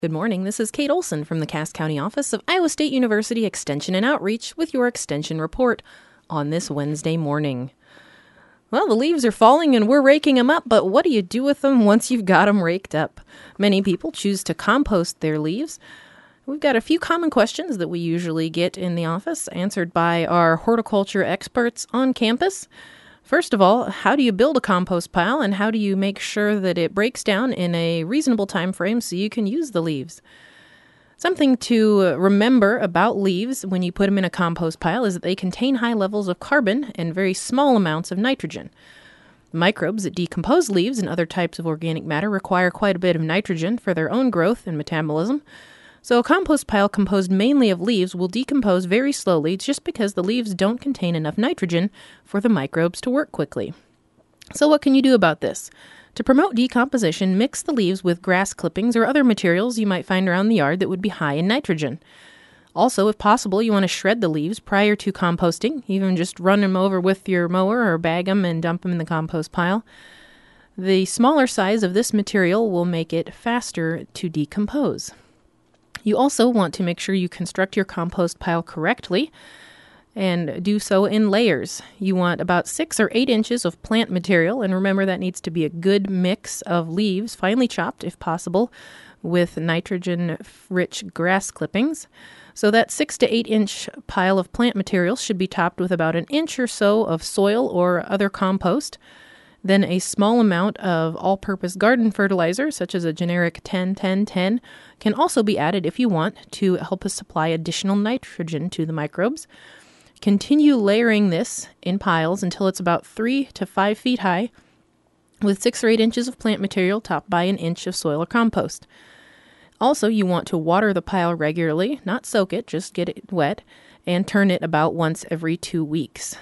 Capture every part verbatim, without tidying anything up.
Good morning. This is Kate Olson from the Cass County office of Iowa State University Extension and Outreach with your Extension report on this Wednesday morning. Well, the leaves are falling and we're raking them up, but what do you do with them once you've got them raked up? Many people choose to compost their leaves. We've got a few common questions that we usually get in the office answered by our horticulture experts on campus. First of all, how do you build a compost pile and how do you make sure that it breaks down in a reasonable time frame so you can use the leaves? Something to remember about leaves when you put them in a compost pile is that they contain high levels of carbon and very small amounts of nitrogen. Microbes that decompose leaves and other types of organic matter require quite a bit of nitrogen for their own growth and metabolism. So a compost pile composed mainly of leaves will decompose very slowly just because the leaves don't contain enough nitrogen for the microbes to work quickly. So what can you do about this? To promote decomposition, mix the leaves with grass clippings or other materials you might find around the yard that would be high in nitrogen. Also, if possible, you want to shred the leaves prior to composting, even just run them over with your mower or bag them and dump them in the compost pile. The smaller size of this material will make it faster to decompose. You also want to make sure you construct your compost pile correctly and do so in layers. You want about six or eight inches of plant material, and remember that needs to be a good mix of leaves, finely chopped if possible, with nitrogen-rich grass clippings. So that six to eight inch pile of plant material should be topped with about an inch or so of soil or other compost. Then a small amount of all-purpose garden fertilizer, such as a generic ten ten ten, can also be added if you want to help us supply additional nitrogen to the microbes. Continue layering this in piles until it's about three to five feet high, with six or eight inches of plant material topped by an inch of soil or compost. Also, you want to water the pile regularly, not soak it, just get it wet, and turn it about once every two weeks.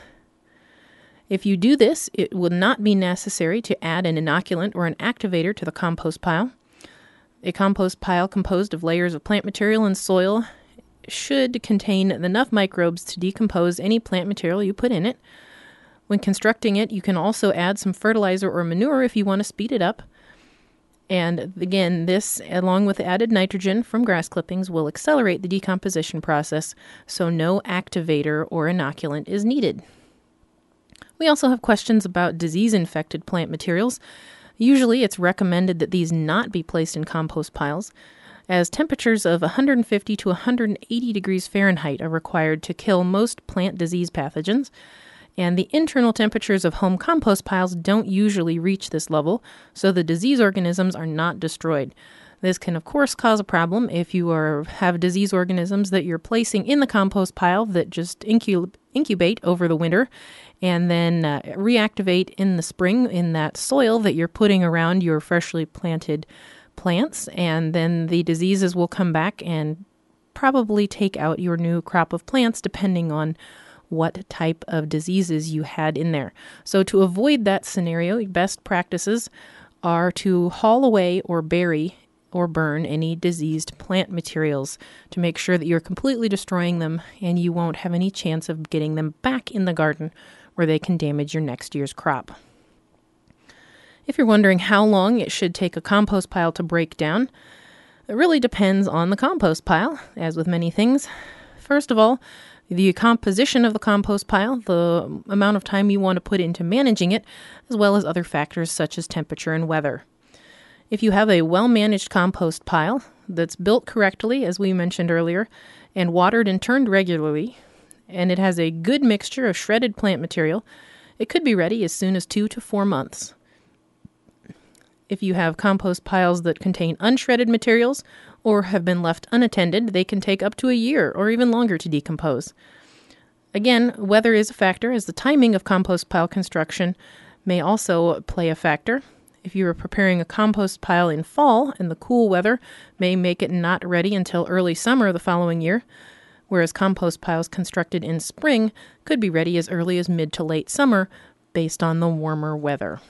If you do this, it will not be necessary to add an inoculant or an activator to the compost pile. A compost pile composed of layers of plant material and soil should contain enough microbes to decompose any plant material you put in it. When constructing it, you can also add some fertilizer or manure if you want to speed it up. And again, this, along with added nitrogen from grass clippings, will accelerate the decomposition process, so no activator or inoculant is needed. We also have questions about disease-infected plant materials. Usually it's recommended that these not be placed in compost piles, as temperatures of one hundred fifty to one hundred eighty degrees Fahrenheit are required to kill most plant disease pathogens, and the internal temperatures of home compost piles don't usually reach this level, so the disease organisms are not destroyed. This can, of course, cause a problem if you are have disease organisms that you're placing in the compost pile that just incub- incubate over the winter and then uh, reactivate in the spring in that soil that you're putting around your freshly planted plants, and then the diseases will come back and probably take out your new crop of plants depending on what type of diseases you had in there. So to avoid that scenario, best practices are to haul away or bury or burn any diseased plant materials to make sure that you're completely destroying them and you won't have any chance of getting them back in the garden where they can damage your next year's crop. If you're wondering how long it should take a compost pile to break down, it really depends on the compost pile, as with many things. First of all, the composition of the compost pile, the amount of time you want to put into managing it, as well as other factors such as temperature and weather. If you have a well-managed compost pile that's built correctly, as we mentioned earlier, and watered and turned regularly, and it has a good mixture of shredded plant material, it could be ready as soon as two to four months. If you have compost piles that contain unshredded materials or have been left unattended, they can take up to a year or even longer to decompose. Again, weather is a factor, as the timing of compost pile construction may also play a factor. If you are preparing a compost pile in fall and the cool weather may make it not ready until early summer the following year, whereas compost piles constructed in spring could be ready as early as mid to late summer based on the warmer weather.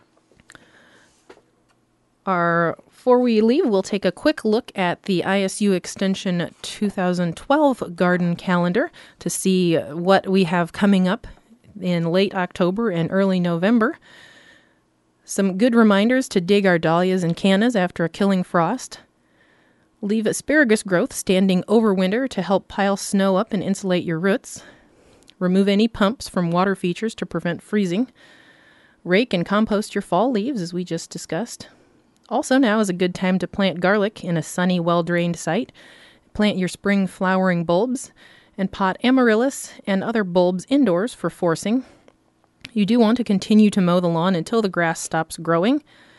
Our, before we leave, we'll take a quick look at the I S U Extension two thousand twelve garden calendar to see what we have coming up in late October and early November. Some good reminders to dig our dahlias and cannas after a killing frost. Leave asparagus growth standing over winter to help pile snow up and insulate your roots. Remove any pumps from water features to prevent freezing. Rake and compost your fall leaves, as we just discussed. Also, now is a good time to plant garlic in a sunny, well-drained site. Plant your spring flowering bulbs and pot amaryllis and other bulbs indoors for forcing. You do want to continue to mow the lawn until the grass stops growing.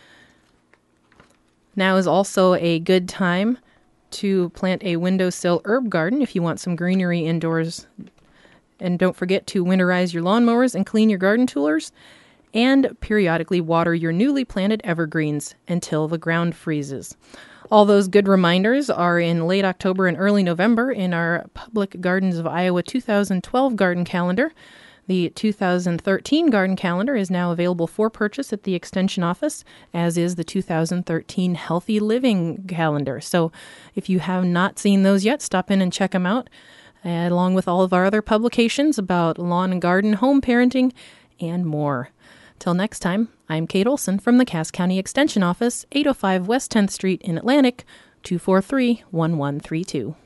Now is also a good time to plant a windowsill herb garden if you want some greenery indoors. And don't forget to winterize your lawnmowers and clean your garden toolers. And periodically water your newly planted evergreens until the ground freezes. All those good reminders are in late October and early November in our Public Gardens of Iowa two thousand twelve garden calendar. The two thousand thirteen garden calendar is now available for purchase at the Extension office, as is the two thousand thirteen Healthy Living calendar. So if you have not seen those yet, stop in and check them out, along with all of our other publications about lawn and garden, home parenting, and more. Till next time, I'm Kate Olson from the Cass County Extension office, eight oh five West tenth Street in Atlantic, two four three, one one three two.